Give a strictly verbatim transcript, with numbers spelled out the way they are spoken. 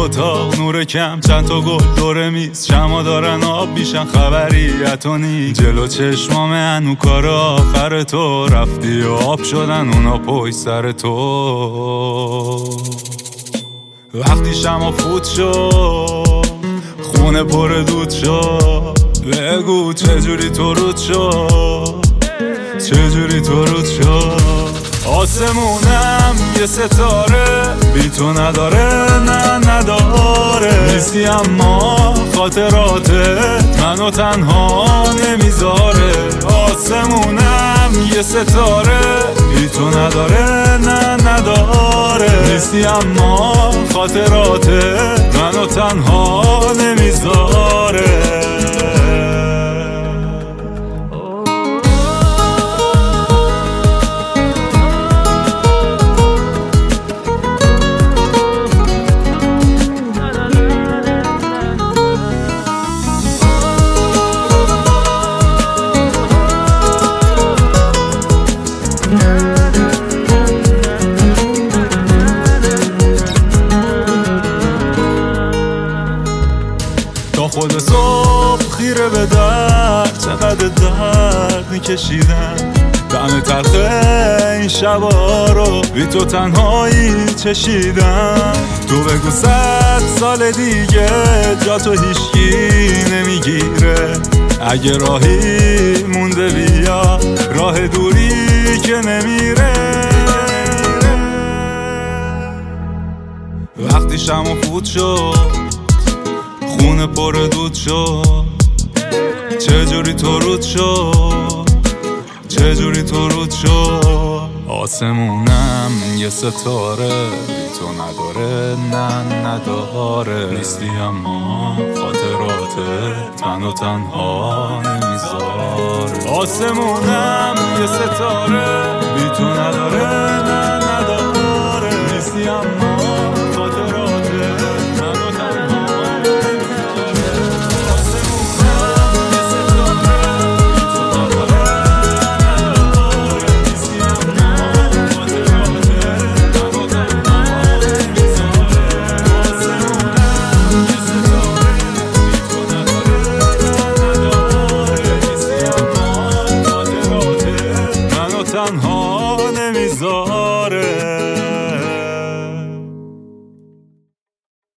اتاق نور کم، چند تا گل دور میز، شما دارن آب میشن، خبریت و نی جلو چشمام هنو کار آخر تو رفتی و آب شدن اونا پشت سر تو. وقتی شما فوت شد خونه پر دود شد، بگو چجوری تو رود شد، چجوری تو رود شد. آسمونم یه ستاره بی تو نداره، نه نداره، نیستی اما خاطراتت منو تنها نمیذاره. آسمونم یه ستاره بی تو نداره، نه نداره، نیستی اما خاطراتت منو تنها نمیذاره. تا خود صبح خیره به درد، چقدر درد میکشیدم، دم تلخ این شبا رو بی تو تنهایی چشیدم. تو بگو صد سال دیگه جا تو هیچکی نمیگیره، اگه راهی مونده بیا، راه دوری که نمیره. وقتی شما فوت شد خونه پر دود شد، چجوری تو رود شد، چجوری تو رود شد. آسمونم یه ستاره بی تو نداره، نه نداره، نیستی اما خاطراتت منو تنها نمیذاره. آسمونم یه ستاره بی تو نداره، نه